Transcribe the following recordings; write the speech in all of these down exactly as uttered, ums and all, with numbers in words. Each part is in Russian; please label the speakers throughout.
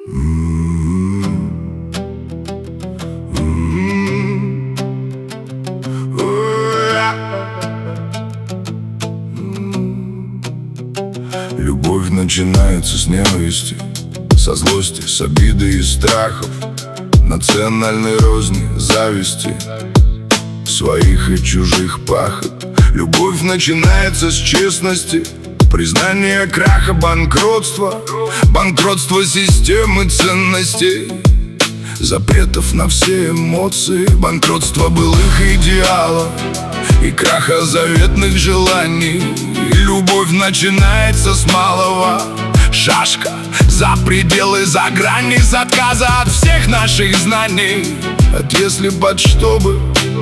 Speaker 1: Любовь начинается с ненависти, со злости, с обиды и страхов, национальной розни, зависти, своих и чужих пахот. Любовь начинается с честности, признания краха, банкротства, банкротства системы ценностей, запретов на все эмоции, банкротства былых идеалов и краха заветных желаний. И любовь начинается с малого, шашка за пределы, за грани, с отказа от всех наших знаний, от если под что бы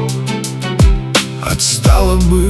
Speaker 1: отстало бы.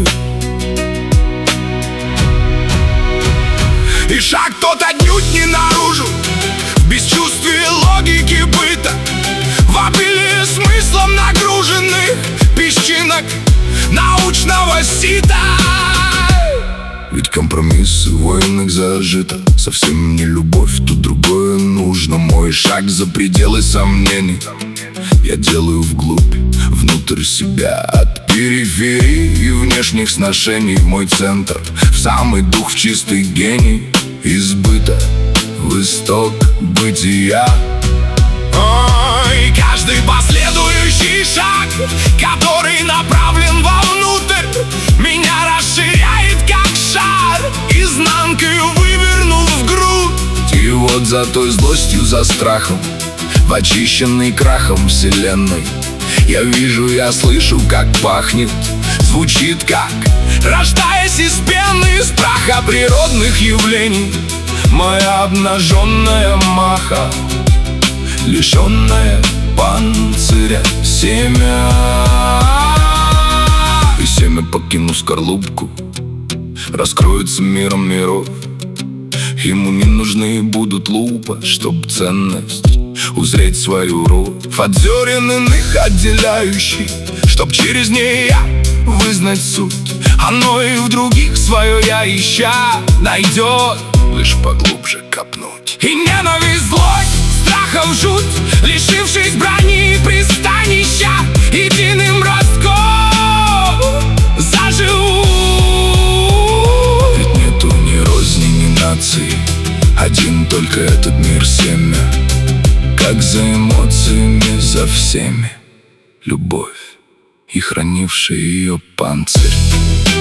Speaker 1: И шаг тот отнюдь не наружу, в бесчувствии логики быта, в обилии смыслом нагруженных песчинок научного сита. Ведь компромиссы войнных зажито, совсем не любовь, тут другое нужно. Мой шаг за пределы сомнений я делаю вглубь, внутрь себя, от периферии и внешних сношений. Мой центр, в самый дух, в чистый гений избыта, в исток бытия. Ой, каждый последующий шаг, который направлен вовнутрь, меня расширяет как шар, изнанкой вывернув в грудь. И вот за той злостью, за страхом, в очищенной крахом вселенной, я вижу, я слышу, как пахнет, звучит как, рождаясь из пены, из праха природных явлений, моя обнаженная маха, лишенная панциря семя. И семя, покинув скорлупку, раскроется миром миров. Ему не нужны будут лупа, чтоб ценность узреть свою роль, от зерен иных отделяющий, чтоб через ней я вызнать суть. Оно и в других свое я ища найдет, лишь поглубже копнуть. И ненависть, злость, страхов жуть, лишившись брони и пристанища, единым ростком заживут. Ведь нету ни розни, ни нации, один только этот мир семя. Как за эмоциями, за всеми любовь и хранивший ее панцирь.